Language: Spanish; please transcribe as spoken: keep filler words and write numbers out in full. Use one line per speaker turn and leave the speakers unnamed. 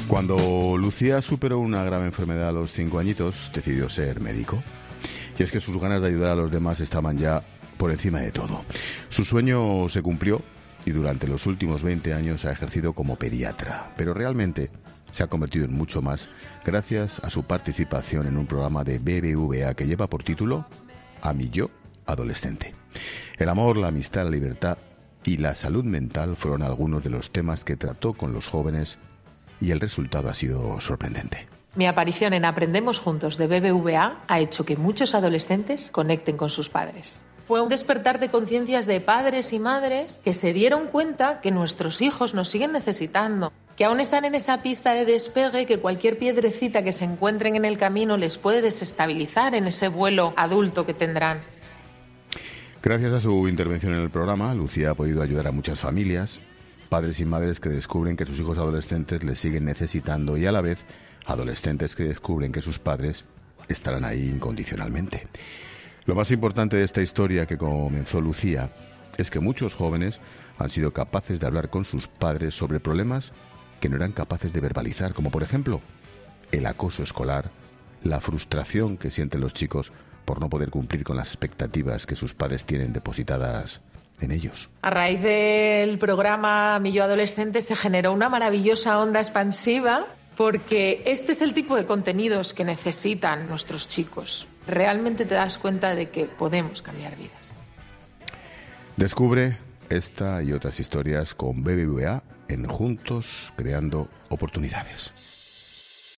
Cuando Lucía superó una grave enfermedad a los cinco añitos, decidió ser médico. Y es que sus ganas de ayudar a los demás estaban ya por encima de todo. Su sueño se cumplió y durante los últimos veinte años ha ejercido como pediatra. Pero realmente se ha convertido en mucho más gracias a su participación en un programa de B B V A que lleva por título A mi yo adolescente. El amor, la amistad, la libertad y la salud mental fueron algunos de los temas que trató con los jóvenes y el resultado ha sido sorprendente.
Mi aparición en Aprendemos Juntos de B B V A ha hecho que muchos adolescentes conecten con sus padres. Fue un despertar de conciencias de padres y madres que se dieron cuenta que nuestros hijos nos siguen necesitando, que aún están en esa pista de despegue, que cualquier piedrecita que se encuentren en el camino les puede desestabilizar en ese vuelo adulto que tendrán.
Gracias a su intervención en el programa, Lucía ha podido ayudar a muchas familias, padres y madres que descubren que sus hijos adolescentes les siguen necesitando y a la vez adolescentes que descubren que sus padres estarán ahí incondicionalmente. Lo más importante de esta historia que comenzó Lucía es que muchos jóvenes han sido capaces de hablar con sus padres sobre problemas que no eran capaces de verbalizar, como por ejemplo el acoso escolar, la frustración que sienten los chicos por no poder cumplir con las expectativas que sus padres tienen depositadas en ellos.
A raíz del programa Mi Yo Adolescente se generó una maravillosa onda expansiva porque este es el tipo de contenidos que necesitan nuestros chicos. Realmente te das cuenta de que podemos cambiar vidas.
Descubre esta y otras historias con B B V A en Juntos Creando Oportunidades.